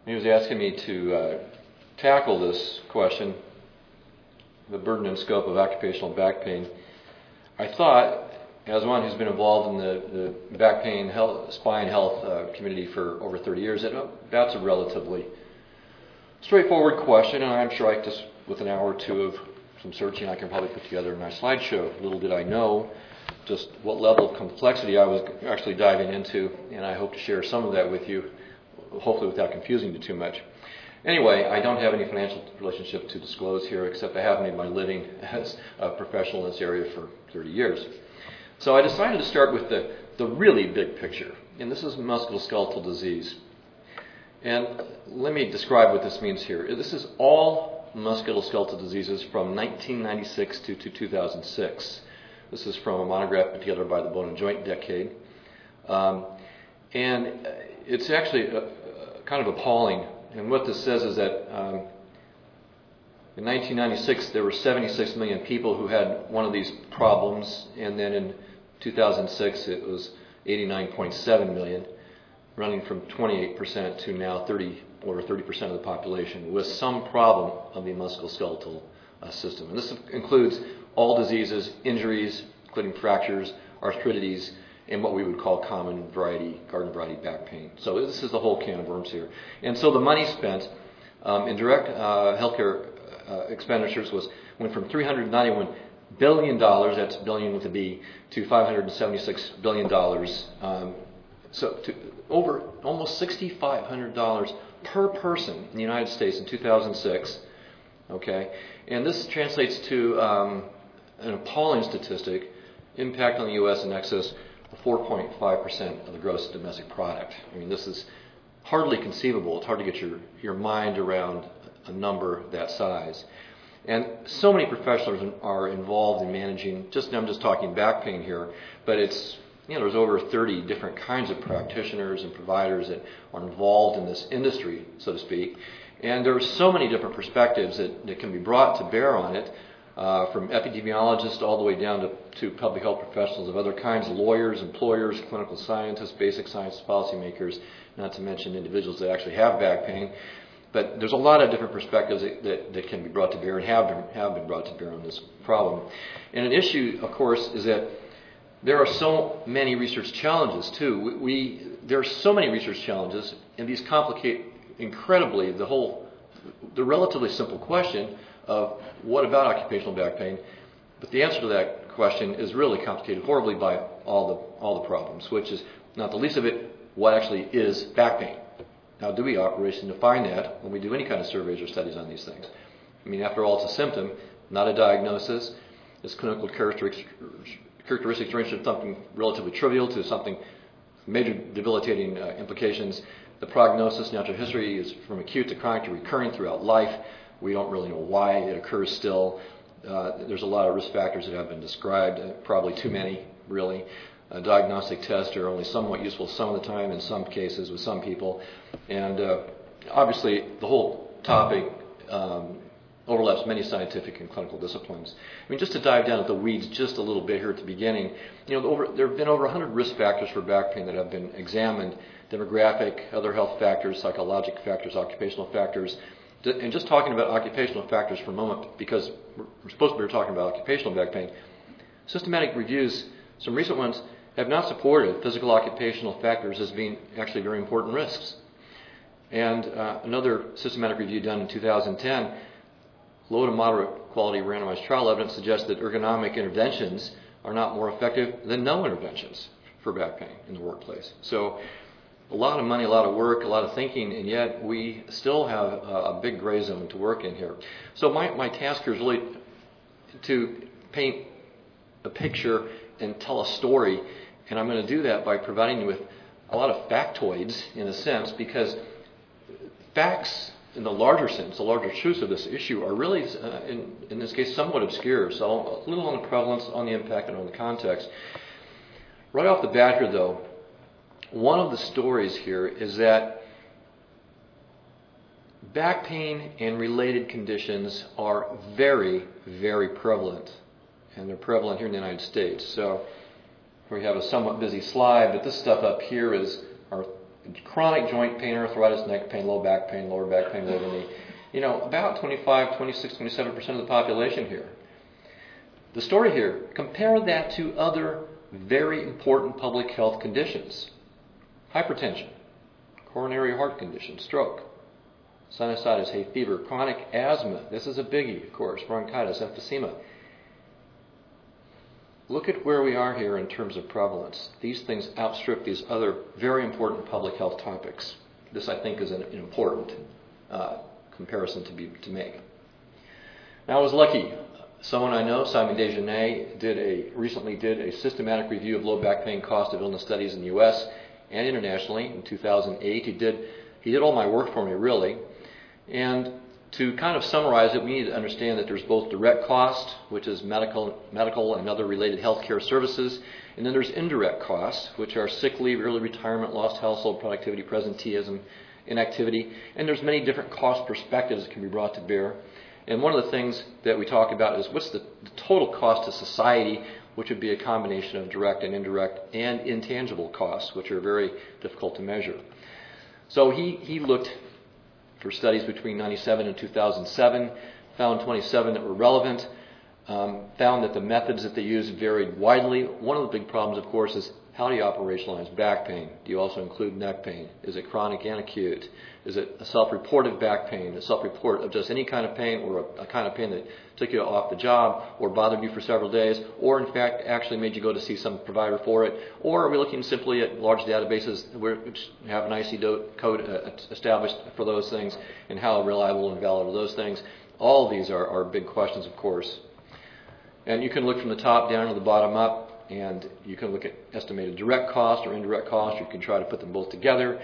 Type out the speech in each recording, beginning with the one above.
He was asking me to tackle this question, the burden and scope of occupational back pain. I thought, as one who's been involved in the back pain, spine health community for over 30 years, that that's a relatively straightforward question, and I'm sure I just, with an hour or two of some searching, I can probably put together a nice slideshow. Little did I know just what level of complexity I was actually diving into, and I hope to share some of that with you, hopefully without confusing you too much. Anyway, I don't have any financial relationship to disclose here, except I have made my living as a professional in this area for 30 years. So I decided to start with the really big picture, and this is musculoskeletal disease. And let me describe what this means here. This is all musculoskeletal diseases from 1996 to 2006. This is from a monograph put together by the Bone and Joint Decade. And it's actually kind of appalling. And what this says is that in 1996 there were 76 million people who had one of these problems, and then in 2006 it was 89.7 million, running from 28% to now over 30% of the population with some problem of the musculoskeletal system. And this includes all diseases, injuries, including fractures, arthritides, and what we would call garden variety back pain. So this is the whole can of worms here. And so the money spent in direct healthcare expenditures went from $391 billion, that's billion with a B, to $576 billion. So to over almost $6,500 per person in the United States in 2006. Okay, and this translates to an appalling statistic: impact on the U.S. in excess of 4.5% of the gross domestic product. I mean, this is hardly conceivable. It's hard to get your mind around a number that size. And so many professionals are involved in managing, I'm just talking back pain here, but it's, there's over 30 different kinds of practitioners and providers that are involved in this industry, so to speak. And there are so many different perspectives that can be brought to bear on it, from epidemiologists all the way down to public health professionals of other kinds, lawyers, employers, clinical scientists, basic science policymakers, not to mention individuals that actually have back pain. But there's a lot of different perspectives that can be brought to bear and have been brought to bear on this problem. And an issue, of course, is that there are so many research challenges, too. There are so many research challenges, and these complicate incredibly the relatively simple question of what about occupational back pain. But the answer to that question is really complicated horribly by all the problems, which is not the least of it, what actually is back pain. How do we operation define that when we do any kind of surveys or studies on these things? I mean, after all, it's a symptom, not a diagnosis. It's clinical characteristics range from something relatively trivial to something major debilitating implications. The prognosis, natural history, is from acute to chronic to recurring throughout life. We don't really know why it occurs still. There's a lot of risk factors that have been described, probably too many, really. Diagnostic tests are only somewhat useful some of the time in some cases with some people. And obviously, the whole topic overlaps many scientific and clinical disciplines. I mean, just to dive down at the weeds just a little bit here at the beginning, there have been over 100 risk factors for back pain that have been examined: demographic, other health factors, psychologic factors, occupational factors. And just talking about occupational factors for a moment, because we're supposed to be talking about occupational back pain, systematic reviews, some recent ones, have not supported physical occupational factors as being actually very important risks. And another systematic review done in 2010, low to moderate quality randomized trial evidence suggests that ergonomic interventions are not more effective than no interventions for back pain in the workplace. So a lot of money, a lot of work, a lot of thinking, and yet we still have a big gray zone to work in here. So my task here is really to paint a picture and tell a story, and I'm going to do that by providing you with a lot of factoids, in a sense, because facts in the larger sense, the larger truths of this issue are really, in this case, somewhat obscure. So a little on the prevalence, on the impact, and on the context. Right off the bat here, though, one of the stories here is that back pain and related conditions are very, very prevalent. And they're prevalent here in the United States. So we have a somewhat busy slide, but this stuff up here are chronic joint pain, arthritis, neck pain, low back pain, lower back pain, lower knee. About 25, 26, 27% of the population here. The story here, compare that to other very important public health conditions. Hypertension, coronary heart condition, stroke, sinusitis, hay fever, chronic asthma. This is a biggie, of course, bronchitis, emphysema. Look at where we are here in terms of prevalence. These things outstrip these other very important public health topics. This, I think, is an important comparison to make. Now, I was lucky. Someone I know, Simon Desjardins, recently did a systematic review of low back pain cost of illness studies in the U.S. and internationally in 2008. He did all my work for me, really. And to kind of summarize it, we need to understand that there's both direct cost, which is medical and other related healthcare services, and then there's indirect costs, which are sick leave, early retirement, lost household productivity, presenteeism, inactivity, and there's many different cost perspectives that can be brought to bear. And one of the things that we talk about is what's the total cost to society, which would be a combination of direct and indirect and intangible costs, which are very difficult to measure. So he looked for studies between 1997 and 2007, found 27 that were relevant, found that the methods that they used varied widely. One of the big problems, of course, is how do you operationalize back pain? Do you also include neck pain? Is it chronic and acute? Is it a self-reported back pain, a self-report of just any kind of pain, or a kind of pain that took you off the job or bothered you for several days, or in fact actually made you go to see some provider for it? Or are we looking simply at large databases which have an IC code established for those things, and how reliable and valid are those things? All of these are big questions, of course. And you can look from the top down to the bottom up, and you can look at estimated direct cost or indirect cost. You can try to put them both together.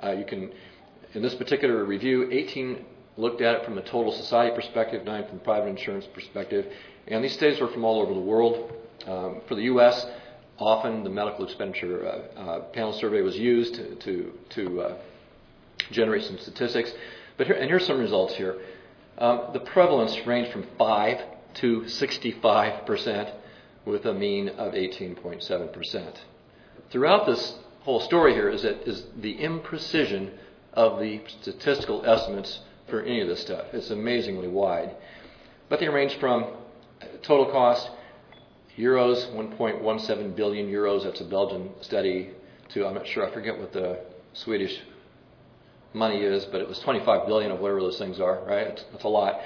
In this particular review, 18 looked at it from a total society perspective, 9 from private insurance perspective, and these studies were from all over the world. For the U.S., often the medical expenditure panel survey was used to generate some statistics. But here's some results here. The prevalence ranged from 5 to 65%, with a mean of 18.7%. Throughout this whole story here is the imprecision of the statistical estimates for any of this stuff. It's amazingly wide. But they range from total cost, euros, 1.17 billion euros, that's a Belgian study, to, I'm not sure, I forget what the Swedish money is, but it was 25 billion of whatever those things are, right? That's a lot.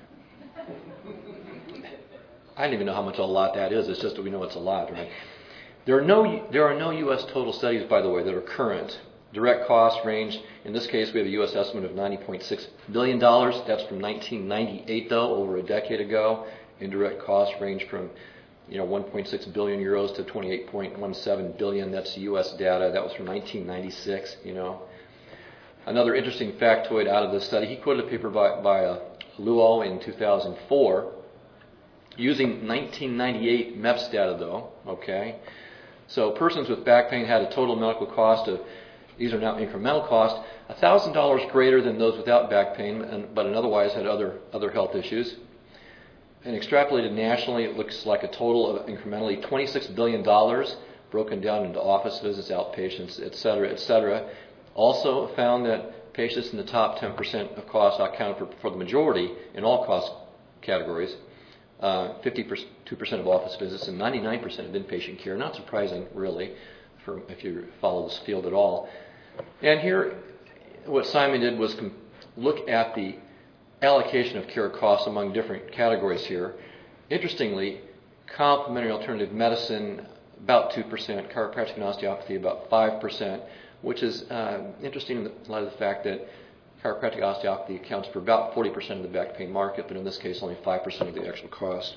I don't even know how much a lot that is. It's just that we know it's a lot, right? There are no U.S. total studies, by the way, that are current. Direct costs range, in this case, we have a U.S. estimate of $90.6 billion. That's from 1998, though, over a decade ago. Indirect costs range from 1.6 billion euros to 28.17 billion. That's U.S. data. That was from 1996, Another interesting factoid out of this study, he quoted a paper by Luo in 2004, using 1998 MEPS data, though, okay? So persons with back pain had a total medical cost of, these are now incremental costs, $1,000 greater than those without back pain, but otherwise had other health issues. And extrapolated nationally, it looks like a total of incrementally $26 billion, broken down into office visits, outpatients, et cetera. Also found that patients in the top 10% of costs accounted for the majority in all cost categories. 52% of office visits and 99% of inpatient care. Not surprising, really, if you follow this field at all. And here, what Simon did was look at the allocation of care costs among different categories here. Interestingly, complementary alternative medicine, about 2%, chiropractic and osteopathy, about 5%, which is interesting in light of the fact that chiropractic osteopathy accounts for about 40% of the back pain market, but in this case only 5% of the actual cost.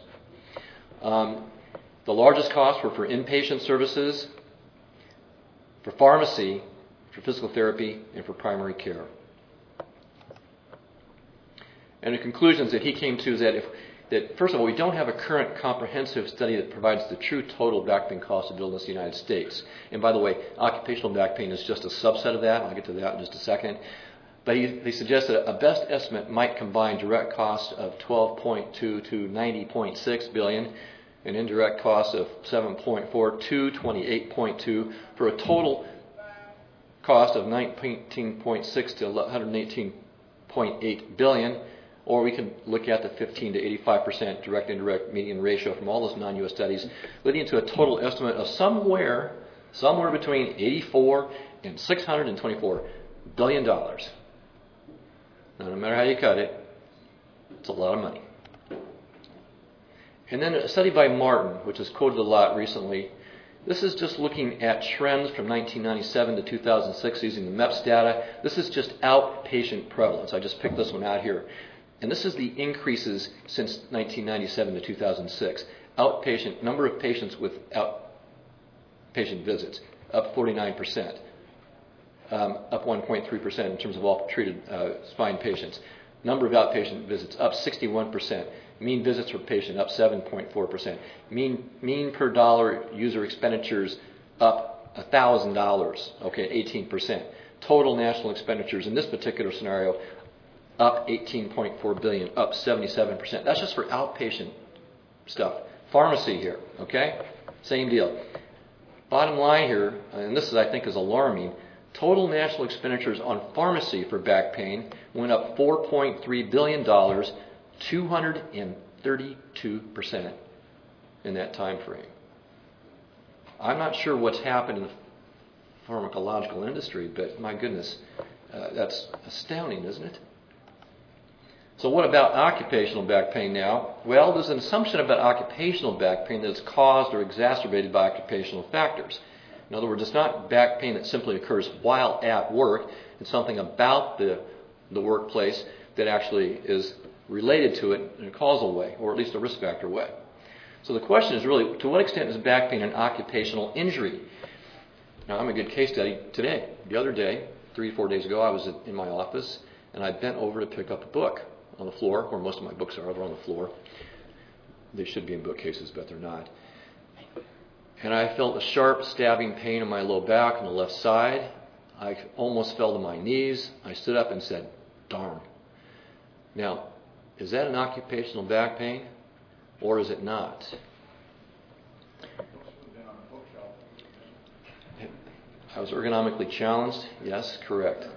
The largest costs were for inpatient services, for pharmacy, for physical therapy, and for primary care. And the conclusions that he came to is that first of all, we don't have a current comprehensive study that provides the true total back pain cost of illness in the United States. And by the way, occupational back pain is just a subset of that. I'll get to that in just a second. But he suggests that a best estimate might combine direct costs of 12.2 to 90.6 billion and indirect costs of 7.4 to 28.2 for a total cost of 19.6 to 118.8 billion, or we can look at the 15 to 85% direct-indirect median ratio from all those non-U.S. studies, leading to a total estimate of somewhere between 84 and 624 billion dollars. Now, no matter how you cut it, it's a lot of money. And then a study by Martin, which is quoted a lot recently. This is just looking at trends from 1997 to 2006 using the MEPS data. This is just outpatient prevalence. I just picked this one out here. And this is the increases since 1997 to 2006. Outpatient, number of patients with outpatient visits, up 49%. Up 1.3% in terms of all treated spine patients. Number of outpatient visits, up 61%. Mean visits per patient, up 7.4%. Mean per dollar user expenditures, up $1,000, okay, 18%. Total national expenditures in this particular scenario, up 18.4 billion, up 77%. That's just for outpatient stuff. Pharmacy here, okay? Same deal. Bottom line here, and this is, I think, is alarming, total national expenditures on pharmacy for back pain went up $4.3 billion, 232% in that time frame. I'm not sure what's happened in the pharmacological industry, but my goodness, that's astounding, isn't it? So what about occupational back pain now? Well, there's an assumption about occupational back pain that it's caused or exacerbated by occupational factors. In other words, it's not back pain that simply occurs while at work. It's something about the workplace that actually is related to it in a causal way, or at least a risk factor way. So the question is really, to what extent is back pain an occupational injury? Now, I'm a good case study today. The other day, 3 or 4 days ago, I was in my office, and I bent over to pick up a book on the floor, where most of my books are. They're on the floor. They should be in bookcases, but they're not. And I felt a sharp stabbing pain in my low back on the left side. I almost fell to my knees. I stood up and said, darn. Now, is that an occupational back pain, or is it not? I was ergonomically challenged. Yes, correct.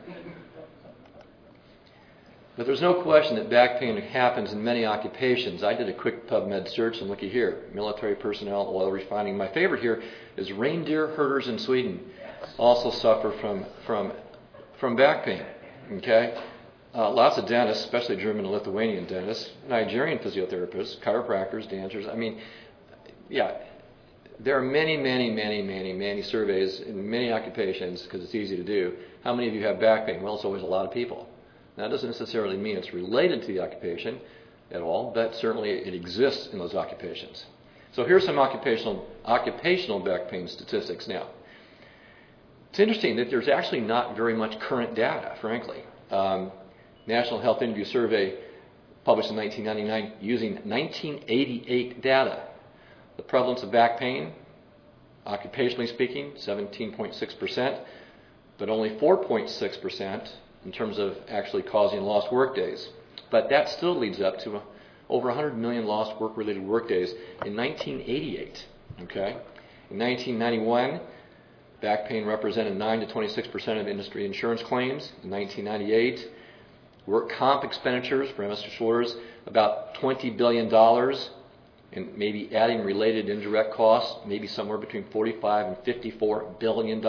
But there's no question that back pain happens in many occupations. I did a quick PubMed search, and looky here. Military personnel, oil refining. My favorite here is reindeer herders in Sweden also suffer from back pain. Okay? Lots of dentists, especially German and Lithuanian dentists, Nigerian physiotherapists, chiropractors, dancers. I mean, yeah, there are many surveys in many occupations, because it's easy to do. How many of you have back pain? Well, it's always a lot of people. Now, that doesn't necessarily mean it's related to the occupation at all, but certainly it exists in those occupations. So here's some occupational back pain statistics now. It's interesting that there's actually not very much current data, frankly. National Health Interview Survey, published in 1999, using 1988 data. The prevalence of back pain, occupationally speaking, 17.6%, but only 4.6% in terms of actually causing lost work days. But that still leads up to over 100 million lost work-related work days in 1988. Okay? In 1991, back pain represented 9 to 26% of industry insurance claims. In 1998, work comp expenditures for MS disorders, about $20 billion, and maybe adding related indirect costs, maybe somewhere between $45 and $54 billion.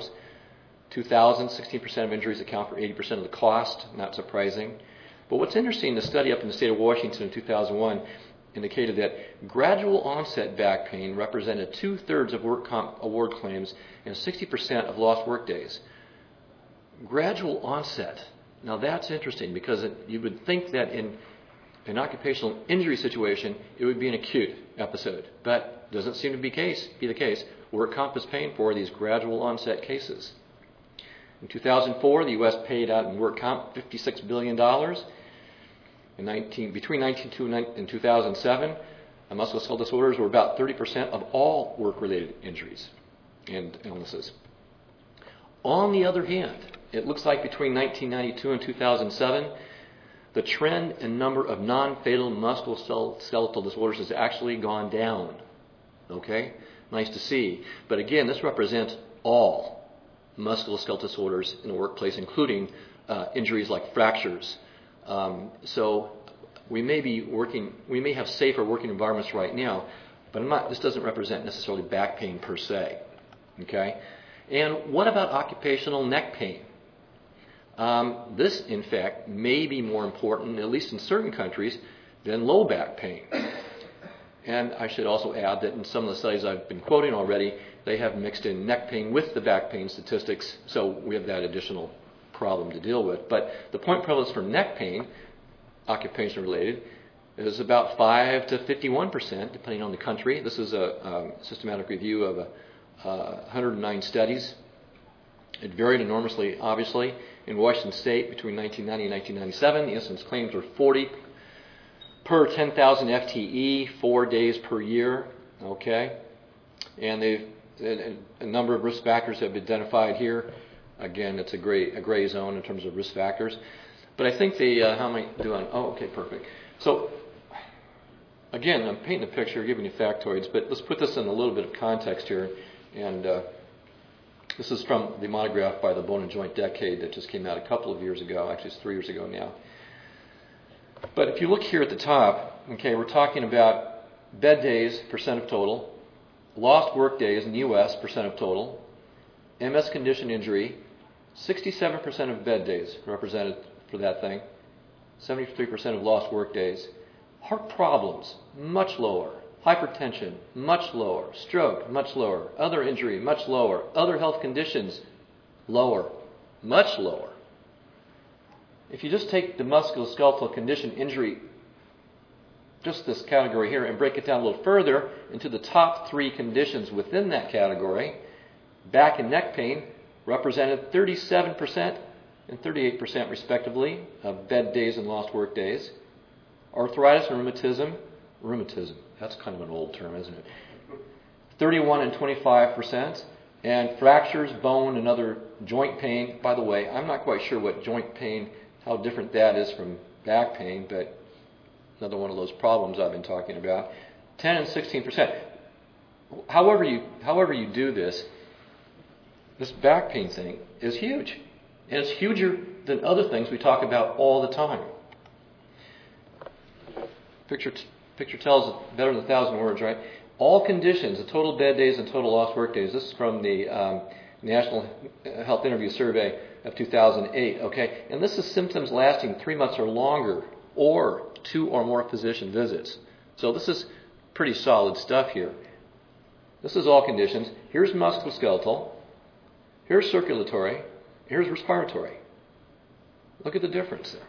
2000, 16% of injuries account for 80% of the cost, not surprising. But what's interesting, the study up in the state of Washington in 2001 indicated that gradual onset back pain represented 2/3 of work comp award claims and 60% of lost work days. Gradual onset. Now that's interesting, because you would think that in an occupational injury situation, it would be an acute episode. But it doesn't seem to be the case. Work comp is paying for these gradual onset cases. In 2004, the U.S. paid out in work comp $56 billion. Between 1992 and 2007, musculoskeletal disorders were about 30% of all work-related injuries and illnesses. On the other hand, it looks like between 1992 and 2007, the trend in number of non-fatal musculoskeletal disorders has actually gone down. Okay? Nice to see. But again, this represents all musculoskeletal disorders in the workplace, including injuries like fractures. So we may have safer working environments right now, but this doesn't represent necessarily back pain per se. Okay? And what about occupational neck pain? This, in fact, may be more important, at least in certain countries, than low back pain. And I should also add that in some of the studies I've been quoting already, they have mixed in neck pain with the back pain statistics, so we have that additional problem to deal with. But the point prevalence for neck pain, occupation related, is about 5 to 51%, depending on the country. This is a systematic review of 109 studies. It varied enormously, obviously. In Washington State, between 1990 and 1997, the incidence claims were 40 per 10,000 FTE, 4 days per year. Okay, and a number of risk factors have been identified here. Again, it's a gray zone in terms of risk factors. But I think how am I doing? Oh, okay, perfect. So, again, I'm painting a picture, giving you factoids, but let's put this in a little bit of context here. And this is from the monograph by the Bone and Joint Decade that just came out a couple of years ago. Actually, it's 3 years ago now. But if you look here at the top, okay, we're talking about bed days, percent of total, lost work days in the U.S., percent of total, MS condition injury, 67% of bed days represented for that thing, 73% of lost work days. Heart problems, much lower. Hypertension, much lower. Stroke, much lower. Other injury, much lower. Other health conditions, lower. Much lower. If you just take the musculoskeletal condition injury, just this category here, and break it down a little further into the top 3 conditions within that category, back and neck pain represented 37% and 38% respectively of bed days and lost work days. Arthritis and rheumatism, that's kind of an old term, isn't it? 31 and 25%. And fractures, bone, and other joint pain. By the way, I'm not quite sure what joint pain, how different that is from back pain, but another one of those problems I've been talking about. 10 and 16%. However you do this back pain thing is huge. And it's huger than other things we talk about all the time. Picture tells it better than 1,000 words, right? All conditions, the total bed days and total lost work days. This is from the National Health Interview Survey of 2008, okay? And this is symptoms lasting 3 months or longer, or 2 or more physician visits. So this is pretty solid stuff here. This is all conditions. Here's musculoskeletal. Here's circulatory. Here's respiratory. Look at the difference there.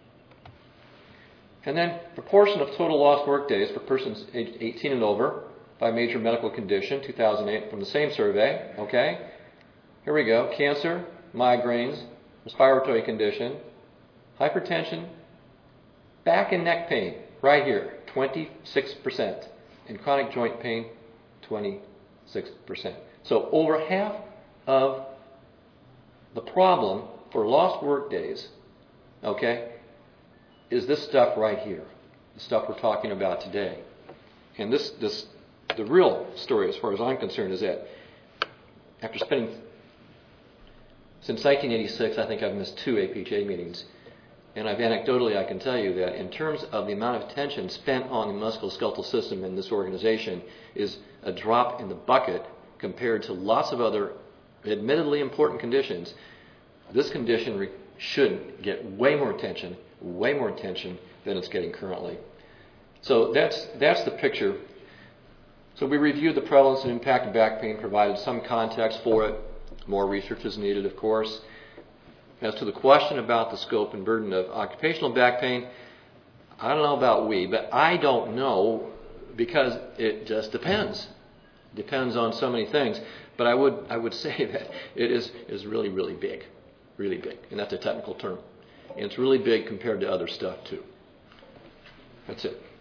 And then proportion of total lost work days for persons aged 18 and over by major medical condition, 2008, from the same survey. Okay? Here we go. Cancer, migraines, respiratory condition, hypertension, back and neck pain, right here, 26%. And chronic joint pain, 26%. So over half of the problem for lost work days, okay, is this stuff right here, the stuff we're talking about today. And the real story, as far as I'm concerned, is that after spending, since 1986, I think I've missed 2 APHA meetings, and anecdotally I can tell you that in terms of the amount of attention spent on the musculoskeletal system in this organization is a drop in the bucket compared to lots of other admittedly important conditions. This condition should get way more attention than it's getting currently. So that's the picture. So we reviewed the prevalence and impact of back pain, provided some context for it. More research is needed, of course. As to the question about the scope and burden of occupational back pain, I don't know about but I don't know, because it just depends. Depends on so many things. But I would say that it is really, really big. Really big. And that's a technical term. And it's really big compared to other stuff, too. That's it.